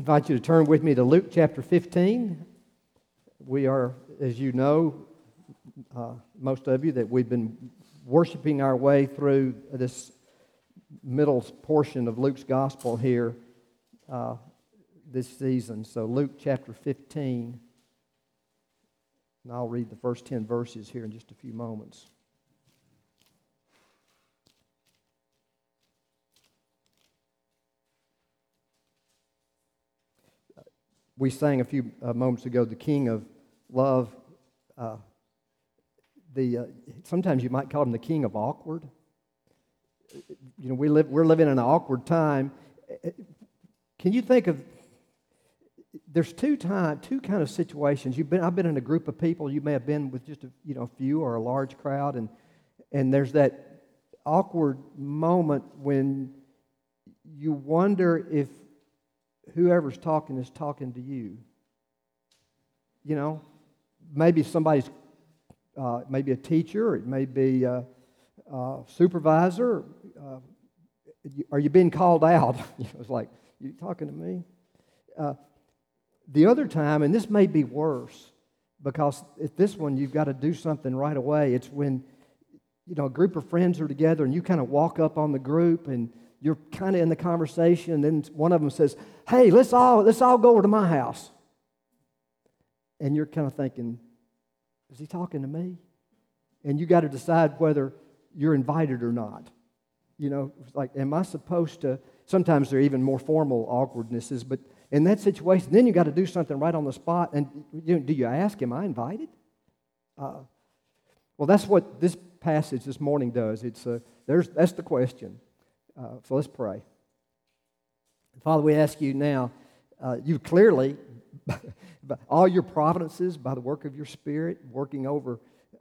invite you to turn with me to Luke chapter 15. We are, as you know, most of you, that we've been worshiping our way through this middle portion of Luke's gospel here this season. So Luke chapter 15, and I'll read the first 10 verses here in just a few moments. We sang a few moments ago, the King of Love. Sometimes you might call him the King of Awkward. You know, we're living in an awkward time. Can you think of? There's two kind of situations. I've been in a group of people. You may have been with just a few or a large crowd, and there's that awkward moment when you wonder if whoever's talking is talking to you. You know, maybe somebody's, maybe a teacher, or it may be a supervisor. Are you being called out? It's like, you talking to me? The other time, and this may be worse, because at this one you've got to do something right away. It's when, a group of friends are together and you kind of walk up on the group and you're kind of in the conversation, and then one of them says, "Hey, let's all go over to my house." And you're kind of thinking, is he talking to me? And you got to decide whether you're invited or not. It's like, am I supposed to? Sometimes there are even more formal awkwardnesses, but in that situation, then you got to do something right on the spot. And do you ask, am I invited? Well, that's what this passage this morning does. That's the question. So let's pray. Father, we ask you now, you clearly, by all your providences, by the work of your Spirit, working over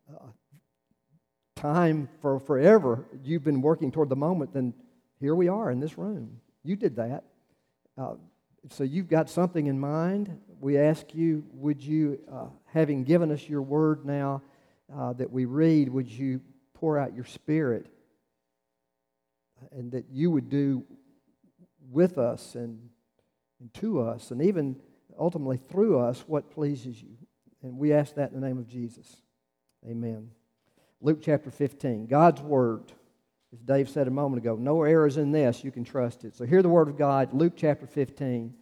time for forever, you've been working toward the moment, then here we are in this room. You did that. So you've got something in mind. We ask you, would you, having given us your word now that we read, would you pour out your Spirit, and that you would do with us and to us, and even ultimately through us, what pleases you. And we ask that in the name of Jesus. Amen. Luke chapter 15, God's Word. As Dave said a moment ago, no errors in this, you can trust it. So hear the Word of God, Luke chapter 15.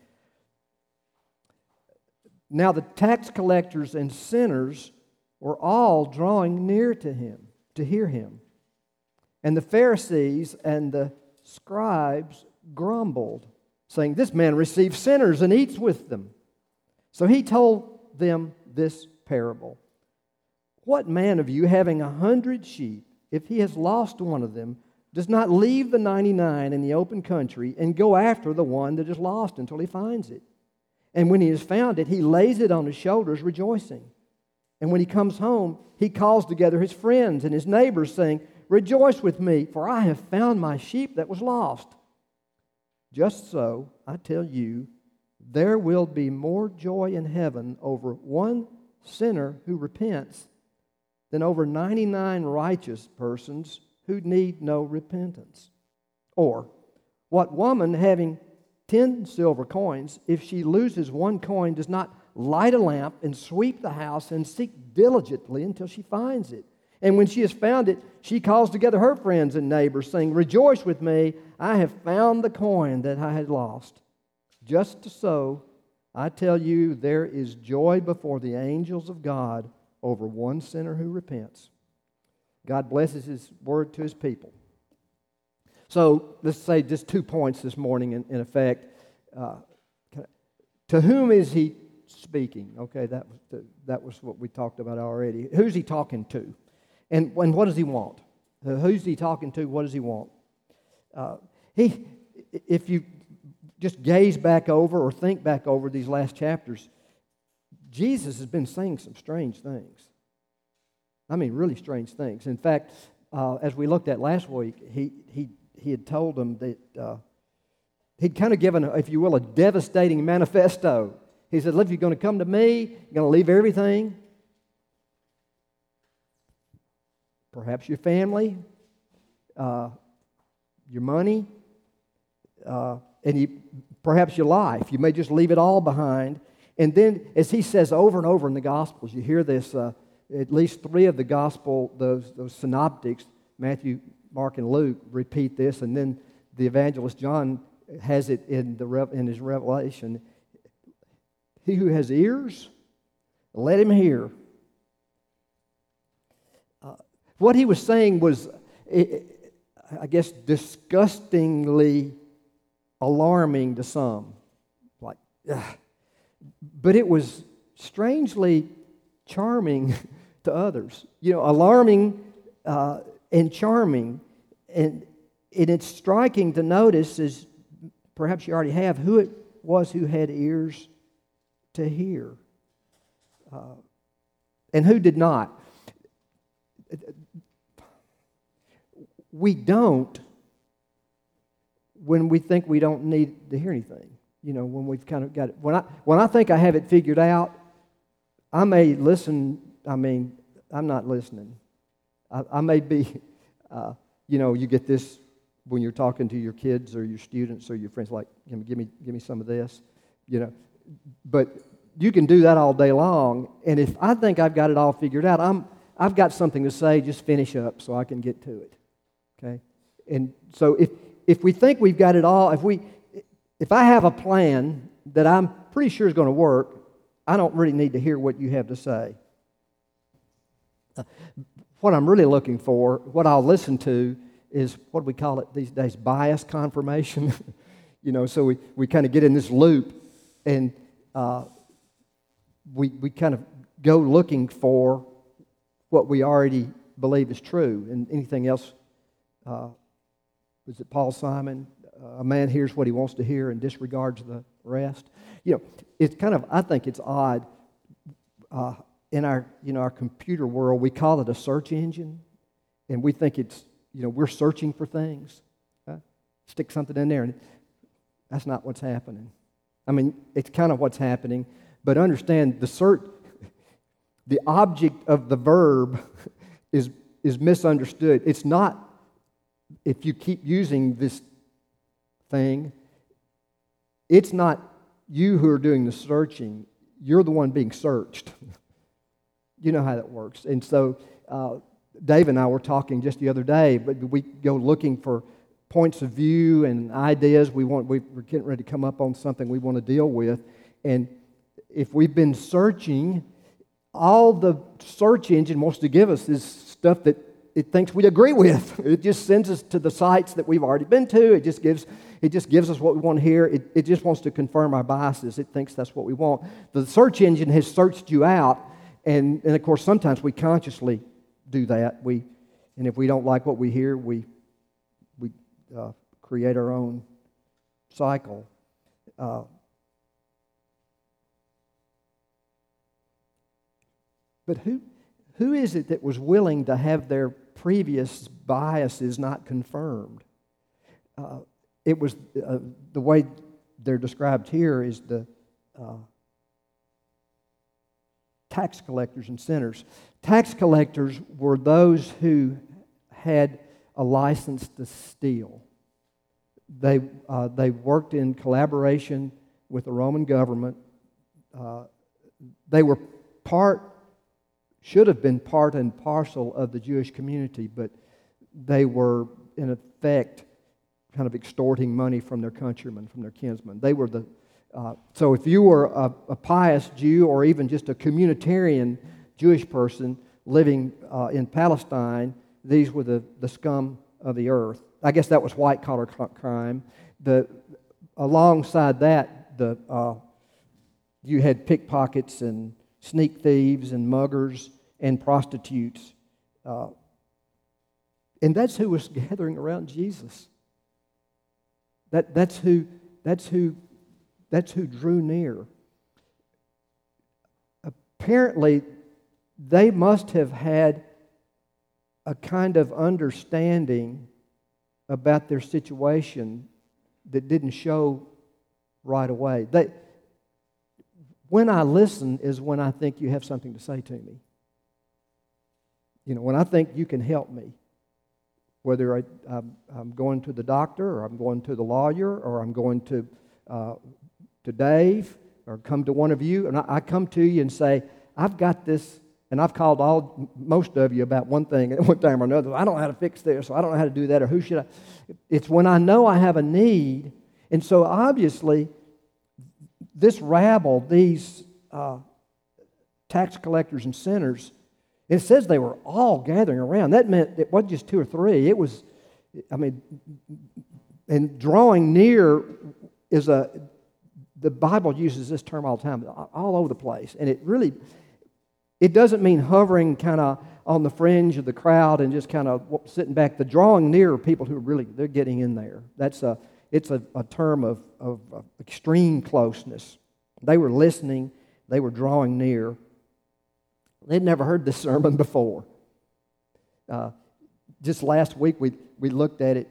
Now the tax collectors and sinners were all drawing near to him, to hear him. And the Pharisees and the scribes grumbled, saying, "This man receives sinners and eats with them." So he told them this parable. "What man of you, having 100 sheep, if he has lost one of them, does not leave the 99 in the open country and go after the one that is lost until he finds it? And when he has found it, he lays it on his shoulders, rejoicing. And when he comes home, he calls together his friends and his neighbors, saying, 'Rejoice with me, for I have found my sheep that was lost.' Just so, I tell you, there will be more joy in heaven over one sinner who repents than over 99 righteous persons who need no repentance. Or, what woman having 10 silver coins, if she loses one coin, does not light a lamp and sweep the house and seek diligently until she finds it? And when she has found it, she calls together her friends and neighbors, saying, 'Rejoice with me, I have found the coin that I had lost.' Just so, I tell you, there is joy before the angels of God over one sinner who repents." God blesses His word to His people. So let's say just 2 points this morning in effect. To whom is He speaking? Okay, that was what we talked about already. Who's He talking to? And what does He want? Who's He talking to? What does He want? If you just gaze back over or think back over these last chapters, Jesus has been saying some strange things. I mean, really strange things. In fact, as we looked at last week, he had told them that he'd kind of given, if you will, a devastating manifesto. He said, "Look, if you're going to come to me, you're going to leave everything. Perhaps your family, your money, and he perhaps your life. You may just leave it all behind. And then, as he says over and over in the Gospels, you hear this, at least three of the Gospel, those synoptics, Matthew, Mark, and Luke, repeat this, and then the evangelist John has it in his Revelation. He who has ears, let him hear. What he was saying was, I guess, disgustingly alarming to some. Like, ugh. But it was strangely charming to others. Alarming and charming. And it's striking to notice, as perhaps you already have, who it was who had ears to hear and who did not. We don't when we think we don't need to hear anything. When we've kind of got it. When I think I have it figured out, I may listen. I'm not listening. I may be, you get this when you're talking to your kids or your students or your friends, like, give me some of this, But you can do that all day long, and if I think I've got it all figured out, I've got something to say. Just finish up so I can get to it. Okay, and so if we think we've got it all, if I have a plan that I'm pretty sure is going to work, I don't really need to hear what you have to say. What I'm really looking for, what I'll listen to, is what we call it these days, bias confirmation. So we kind of get in this loop, and we kind of go looking for what we already believe is true, and anything else. Was it Paul Simon? A man hears what he wants to hear and disregards the rest. It's kind of, I think it's odd. In our computer world, we call it a search engine, and we think it's, we're searching for things. Stick something in there, and that's not what's happening. It's kind of what's happening, but understand the object of the verb is misunderstood. It's not, if you keep using this thing, it's not you who are doing the searching. You're the one being searched. You know how that works. And so Dave and I were talking just the other day, but we go looking for points of view and ideas. We're getting ready to come up on something we want to deal with. And if we've been searching, all the search engine wants to give us is stuff that it thinks we agree with. It just sends us to the sites that we've already been to. It just gives us what we want to hear. It just wants to confirm our biases. It thinks that's what we want. The search engine has searched you out, and of course sometimes we consciously do that. And if we don't like what we hear, we create our own cycle. But who is it that was willing to have their previous biases not confirmed? It was the way they're described here is the tax collectors and sinners. Tax collectors were those who had a license to steal. They worked in collaboration with the Roman government. They were should have been part and parcel of the Jewish community, but they were, in effect, kind of extorting money from their countrymen, from their kinsmen. They were so if you were a pious Jew or even just a communitarian Jewish person living in Palestine, these were the scum of the earth. I guess that was white-collar crime. Alongside that, you had pickpockets and sneak thieves and muggers and prostitutes. And that's who was gathering around Jesus. That's who drew near. Apparently, they must have had a kind of understanding about their situation that didn't show right away. When I listen is when I think you have something to say to me. When I think you can help me, whether I'm going to the doctor or I'm going to the lawyer or I'm going to to Dave or come to one of you, and I come to you and say, I've got this, and I've called most of you about one thing at one time or another. I don't know how to fix this, or I don't know how to do that, or who should I? It's when I know I have a need, and so obviously this rabble, these tax collectors and sinners, it says they were all gathering around. That meant it wasn't just two or three. It was, and drawing near is the Bible uses this term all the time, all over the place. And it doesn't mean hovering kind of on the fringe of the crowd and just kind of sitting back. The drawing near are people who really, they're getting in there. It's a term of extreme closeness. They were listening. They were drawing near. They'd never heard this sermon before. Just last week we looked at it.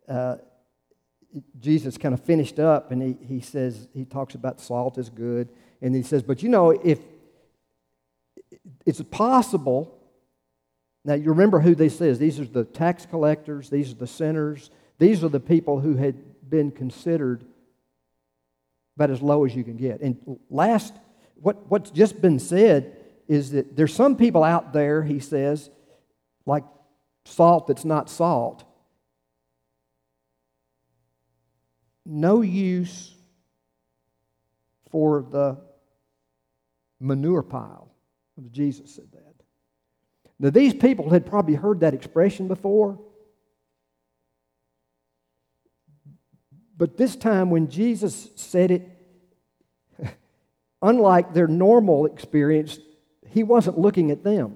Jesus kind of finished up, and he talks about salt is good, and he says, but if it's possible. Now you remember who this is. These are the tax collectors. These are the sinners. These are the people who had been considered about as low as you can get. And what's just been said is that there's some people out there, he says, like salt that's not salt. No use for the manure pile. Jesus said that. Now, these people had probably heard that expression before. But this time when Jesus said it, unlike their normal experience, he wasn't looking at them.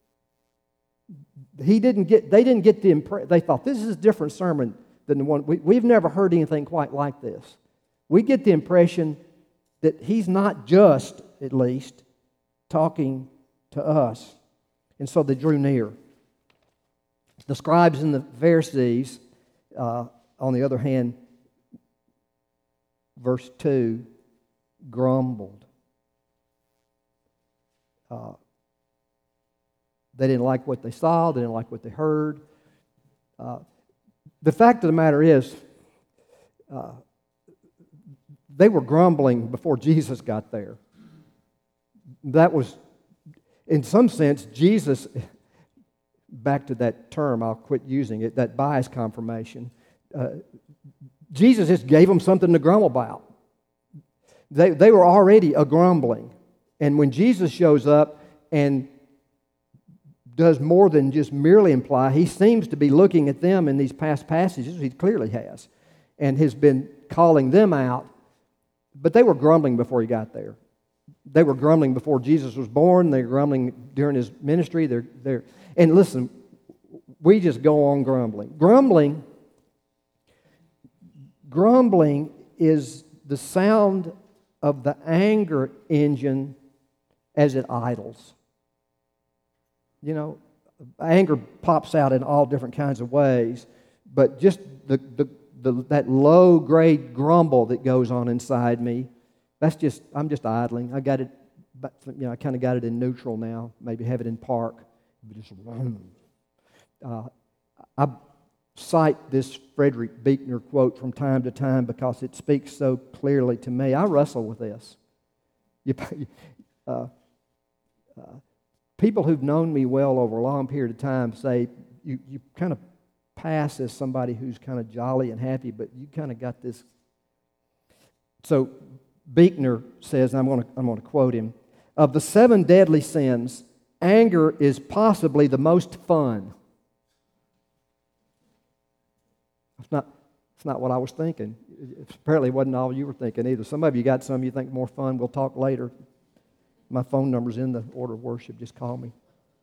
They didn't get the impression. They thought, this is a different sermon than the one. We've never heard anything quite like this. We get the impression that he's not just, at least, talking to us. And so they drew near. The scribes and the Pharisees, on the other hand, verse 2, grumbled. They didn't like what they saw. They didn't like what they heard. The fact of the matter is, they were grumbling before Jesus got there. That was, in some sense, Jesus, back to that term, I'll quit using it, that bias confirmation. Jesus just gave them something to grumble about. They were already a-grumbling. And when Jesus shows up and does more than just merely imply, he seems to be looking at them in these past passages, he clearly has, and has been calling them out. But they were grumbling before he got there. They were grumbling before Jesus was born. They were grumbling during his ministry. And listen, we just go on grumbling. Grumbling is the sound of the anger engine as it idles. Anger pops out in all different kinds of ways, but just that low-grade grumble that goes on inside me, I'm just idling. I got it, I kind of got it in neutral now. Maybe have it in park. Just, I cite this Frederick Buechner quote from time to time because it speaks so clearly to me. I wrestle with this. People who've known me well over a long period of time say you kind of pass as somebody who's kind of jolly and happy, but you kind of got this. So Buechner says, and I'm going to quote him, of the 7 deadly sins, anger is possibly the most fun. It's not what I was thinking. It apparently wasn't all you were thinking either. Some of you got some you think more fun. We'll talk later. My phone number's in the order of worship. Just call me.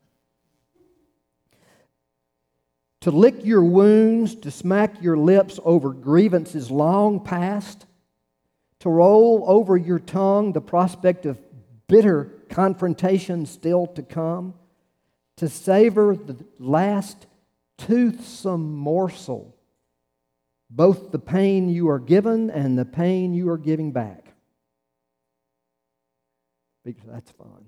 To lick your wounds, to smack your lips over grievances long past, to roll over your tongue the prospect of bitter confrontation still to come, to savor the last toothsome morsel, both the pain you are given and the pain you are giving back. Because that's fun.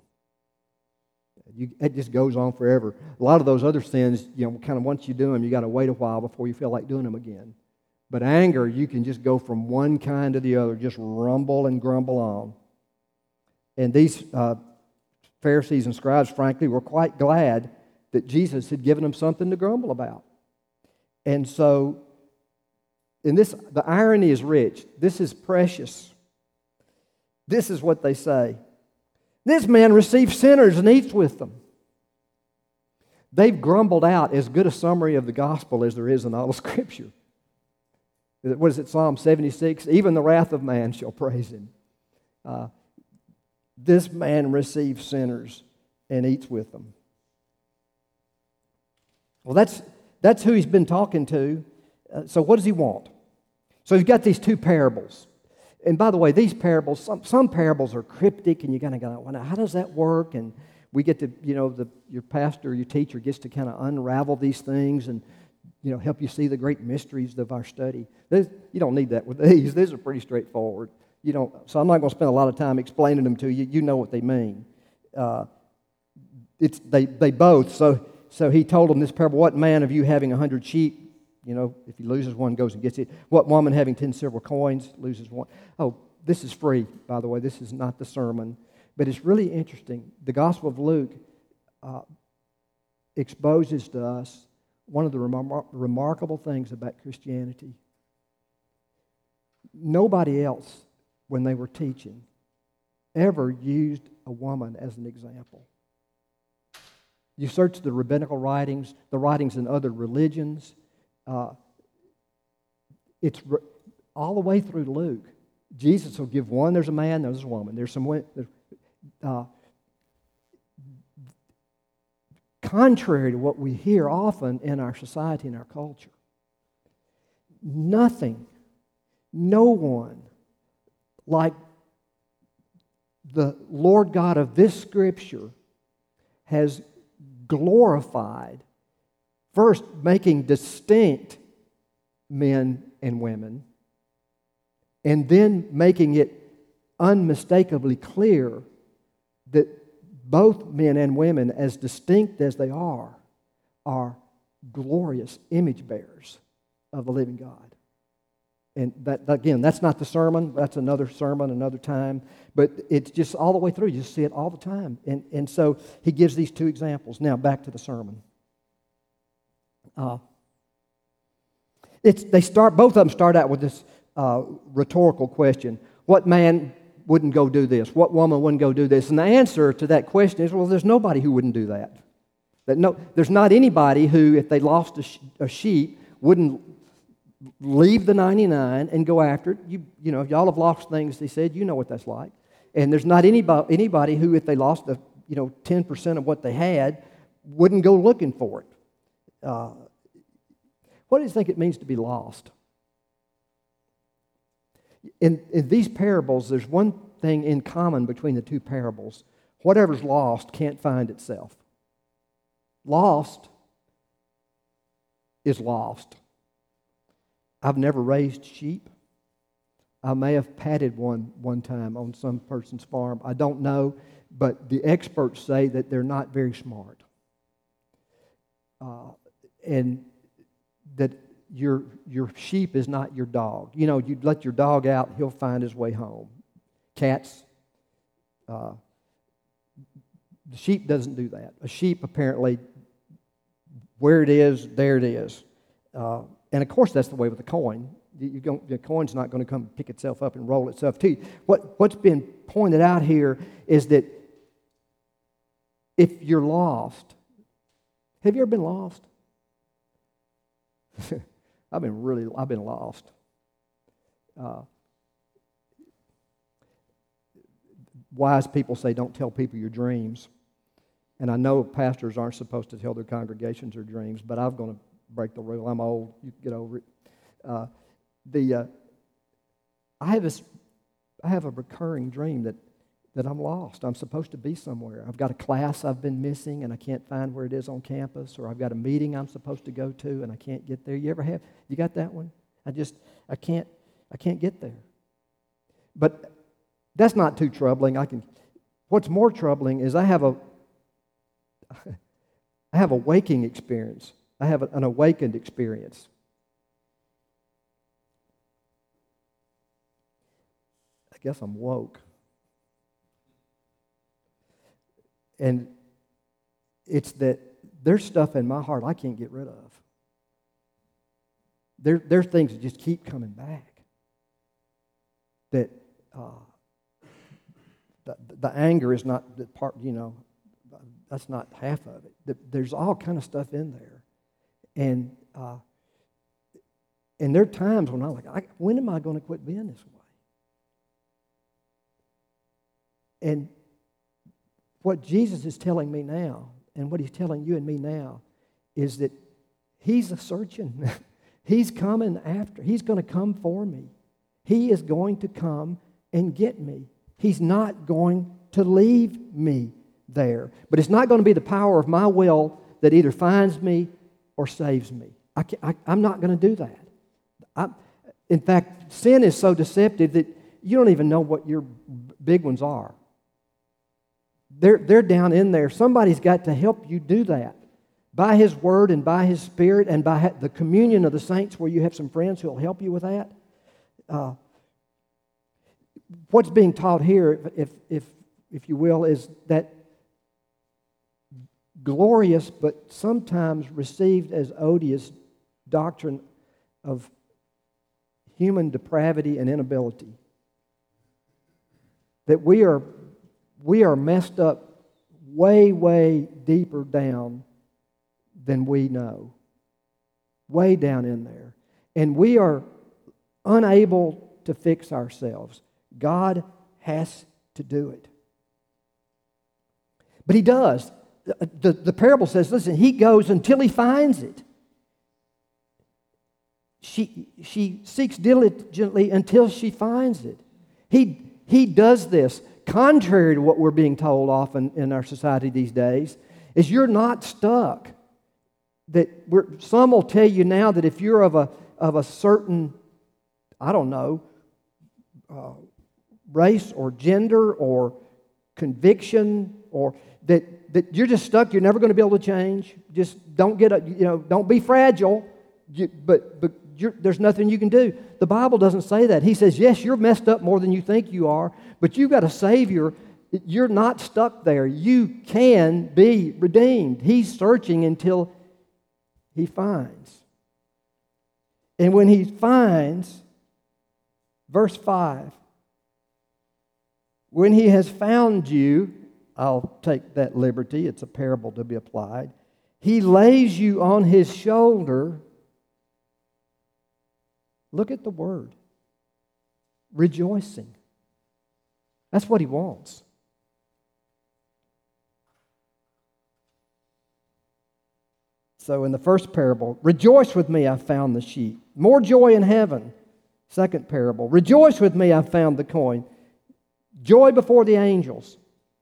It just goes on forever. A lot of those other sins, kind of once you do them, you got to wait a while before you feel like doing them again. But anger, you can just go from one kind to the other, just rumble and grumble on. And these Pharisees and scribes, frankly, were quite glad that Jesus had given them something to grumble about. And so, the irony is rich. This is precious. This is what they say. This man receives sinners and eats with them. They've grumbled out as good a summary of the gospel as there is in all of Scripture. What is it, Psalm 76? Even the wrath of man shall praise him. This man receives sinners and eats with them. Well, that's who he's been talking to. So what does he want? So he's got these two parables. And by the way, these parables, some parables are cryptic, and you kind of go, well, how does that work? And we get to, your pastor, your teacher gets to kind of unravel these things and, help you see the great mysteries of our study. You don't need that with these. These are pretty straightforward. So I'm not going to spend a lot of time explaining them to you. You know what they mean. They both. So he told them this parable: what man of you having 100 sheep, if he loses one, goes and gets it? What woman having 10 silver coins loses one? Oh, this is free, by the way. This is not the sermon. But it's really interesting. The Gospel of Luke exposes to us one of the remarkable things about Christianity. Nobody else, when they were teaching, ever used a woman as an example. You search the rabbinical writings, the writings in other religions, it's all the way through Luke. Jesus will give one, there's a man, there's a woman. There's some women. Contrary to what we hear often in our society and our culture, nothing, no one like the Lord God of this Scripture has glorified, first making distinct men and women, and then making it unmistakably clear that both men and women, as distinct as they are glorious image bearers of the living God. And that, again, that's not the sermon. That's another sermon, another time. But it's just all the way through. You just see it all the time. And so he gives these two examples. Now, back to the sermon. Both of them start out with this rhetorical question. What man wouldn't go do this? What woman wouldn't go do this? And the answer to that question is, well, there's nobody who wouldn't do that. There's not anybody who, if they lost a sheep, wouldn't leave the 99 and go after it. Y'all have lost things, he said. You know what that's like. And there's not anybody who, if they lost 10% of what they had, wouldn't go looking for it. What do you think it means to be lost? In these parables, there's one thing in common between the two parables. Whatever's lost can't find itself. Lost is lost. I've never raised sheep. I may have patted one time on some person's farm. I don't know, but the experts say that they're not very smart. And that your sheep is not your dog. You let your dog out, he'll find his way home. Cats, the sheep doesn't do that. A sheep, apparently, where it is, there it is. And of course, that's the way with the coin. The coin's not going to come pick itself up and roll itself to you. What's been pointed out here is that if you're lost, have you ever been lost? I've been lost. Wise people say, don't tell people your dreams. And I know pastors aren't supposed to tell their congregations their dreams, but I'm going to break the rule. I'm old. You can get over it. I have a recurring dream that I'm lost. I'm supposed to be somewhere. I've got a class I've been missing and I can't find where it is on campus, or I've got a meeting I'm supposed to go to and I can't get there. You got that one? I can't get there. But that's not too troubling. What's more troubling is I have a waking experience. I have an awakened experience. guess I'm woke. And it's that there's stuff in my heart I can't get rid of. There's things that just keep coming back. That the anger is not the part, that's not half of it. There's all kind of stuff in there. And there are times when I'm like, when am I going to quit being this way? And what Jesus is telling me now, and what He's telling you and me now, is that He's a searching. He's coming after. He's going to come for me. He is going to come and get me. He's not going to leave me there. But it's not going to be the power of my will that either finds me or saves me. I'm not going to do that. In fact, sin is so deceptive that you don't even know what your big ones are. They're down in there. Somebody's got to help you do that. By His Word and by His Spirit and by the communion of the saints where you have some friends who will help you with that. What's being taught here, if you will, is that glorious but sometimes received as odious doctrine of human depravity and inability. That we are messed up way, way deeper down than we know. Way down in there. And we are unable to fix ourselves. God has to do it. But He does. The parable says, listen, He goes until He finds it. She seeks diligently until she finds it. He does this. Contrary to what we're being told often in our society these days, is you're not stuck. Some will tell you now that if you're of a certain, race or gender or conviction, or that you're just stuck. You're never going to be able to change. Just don't don't be fragile. But there's nothing you can do. The Bible doesn't say that. He says, yes, you're messed up more than you think you are, but you've got a Savior. You're not stuck there. You can be redeemed. He's searching until He finds. And when He finds, verse 5, when He has found you, I'll take that liberty. It's a parable to be applied. He lays you on His shoulder. Look at the word. Rejoicing. That's what He wants. So in the first parable, rejoice with me, I found the sheep. More joy in heaven. Second parable, rejoice with me, I found the coin. Joy before the angels.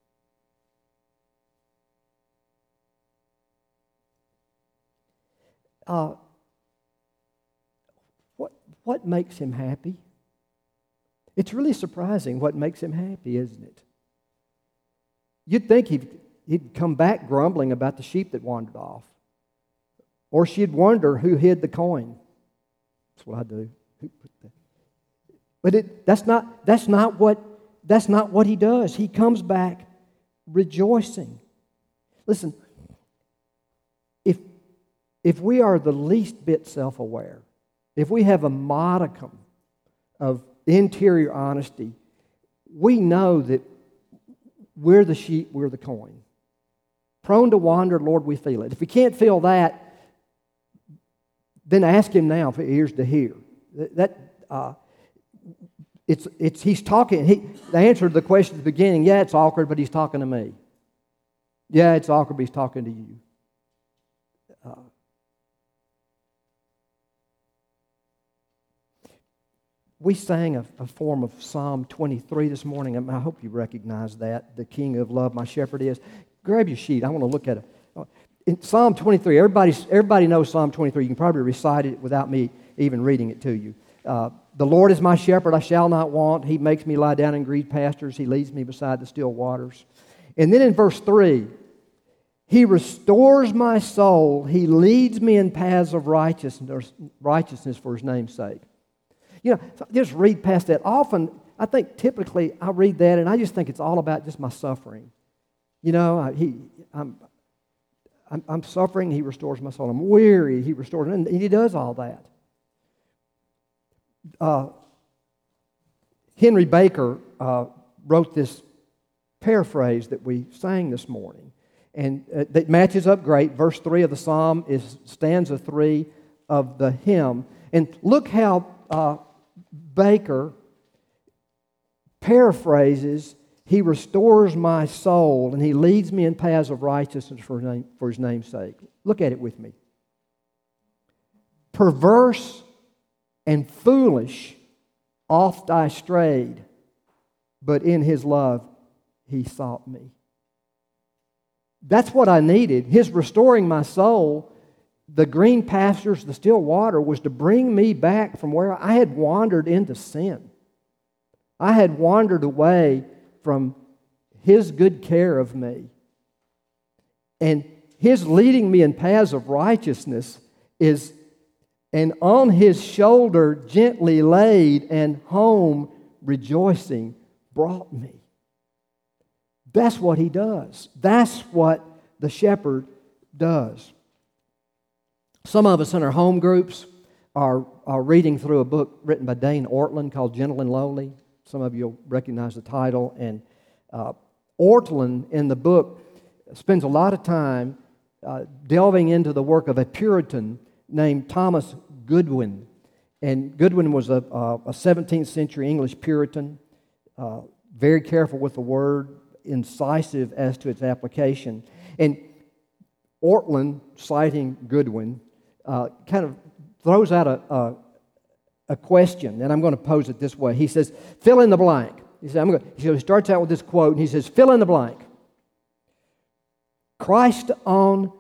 What makes Him happy? It's really surprising what makes Him happy, isn't it? You'd think he'd come back grumbling about the sheep that wandered off. Or she'd wonder who hid the coin. That's what I do. But that's not what He does. He comes back rejoicing. Listen, if we are the least bit self-aware, if we have a modicum of interior honesty, we know that we're the sheep, we're the coin. Prone to wander, Lord, we feel it. If we can't feel that, then ask Him now for ears to hear. He's talking. The answer to the question at the beginning, yeah, it's awkward, but He's talking to me. Yeah, it's awkward, but He's talking to you. We sang a form of Psalm 23 this morning. I hope you recognize that. The King of Love, my shepherd is. Grab your sheet. I want to look at it. In Psalm 23, everybody knows Psalm 23. You can probably recite it without me even reading it to you. The Lord is my shepherd, I shall not want. He makes me lie down in green pastures. He leads me beside the still waters. And then in verse 3, He restores my soul. He leads me in paths of righteousness for His name's sake. Just read past that. Often I think typically I read that and I just think it's all about just my suffering. You know, I'm suffering, He restores my soul. I'm weary, He restores, and He does all that. Henry Baker wrote this paraphrase that we sang this morning, and that matches up great. Verse 3 of the psalm is stanza 3 of the hymn. And look how Baker paraphrases, He restores my soul, and He leads me in paths of righteousness for His name's sake. Look at it with me. Perverse and foolish oft I strayed, but in His love He sought me. That's what I needed. His restoring my soul, the green pastures, the still water, was to bring me back from where I had wandered into sin. I had wandered away from His good care of me. And His leading me in paths of righteousness is, and on His shoulder gently laid, and home rejoicing brought me. That's what He does. That's what the shepherd does. Some of us in our home groups are reading through a book written by Dane Ortlund called Gentle and Lowly. Some of you will recognize the title. And Ortlund in the book spends a lot of time delving into the work of a Puritan named Thomas Goodwin. And Goodwin was a 17th century English Puritan, very careful with the word, incisive as to its application. And Ortlund, citing Goodwin, kind of throws out a question, and I'm going to pose it this way. He says, fill in the blank. He starts out with this quote, and he says, fill in the blank. Christ own,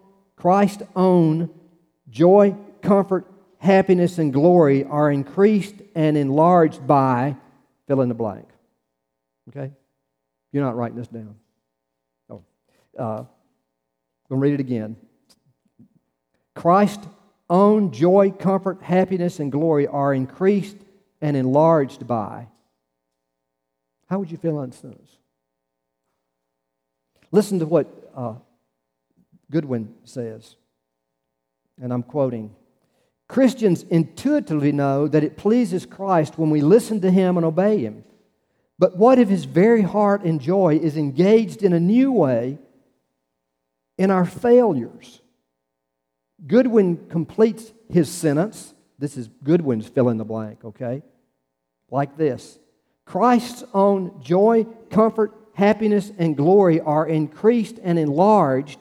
joy, comfort, happiness, and glory are increased and enlarged by, fill in the blank. Okay? You're not writing this down. Oh. I'm going to read it again. Christ's own joy, comfort, happiness, and glory are increased and enlarged by. How would you fill in the sentence? Listen to what Goodwin says, and I'm quoting. Christians intuitively know that it pleases Christ when we listen to Him and obey Him. But what if His very heart and joy is engaged in a new way in our failures? Goodwin completes his sentence. This is Goodwin's fill in the blank, okay? Like this. Christ's own joy, comfort, happiness, and glory are increased and enlarged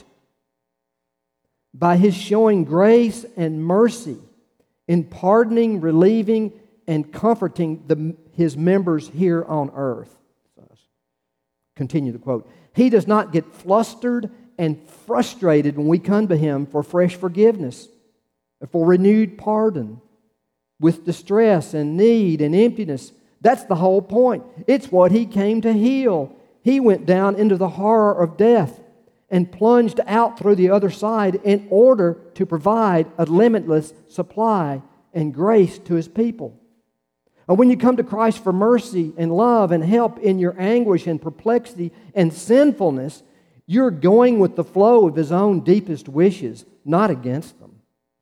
by His showing grace and mercy in pardoning, relieving, and comforting His members here on earth. Continue the quote. He does not get flustered and frustrated when we come to Him for fresh forgiveness, for renewed pardon, with distress and need and emptiness. That's the whole point. It's what He came to heal. He went down into the horror of death and plunged out through the other side in order to provide a limitless supply and grace to His people. And when you come to Christ for mercy and love and help in your anguish and perplexity and sinfulness, you're going with the flow of His own deepest wishes, not against them.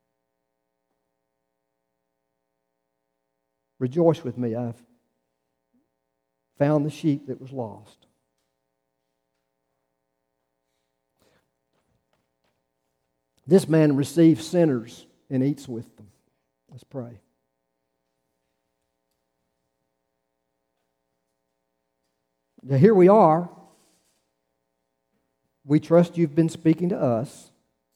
Rejoice with me. I've found the sheep that was lost. This man receives sinners and eats with them. Let's pray. Now, here we are. We trust You've been speaking to us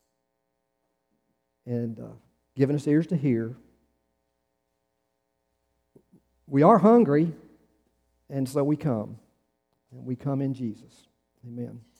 and given us ears to hear. We are hungry, and so we come. And we come in Jesus. Amen.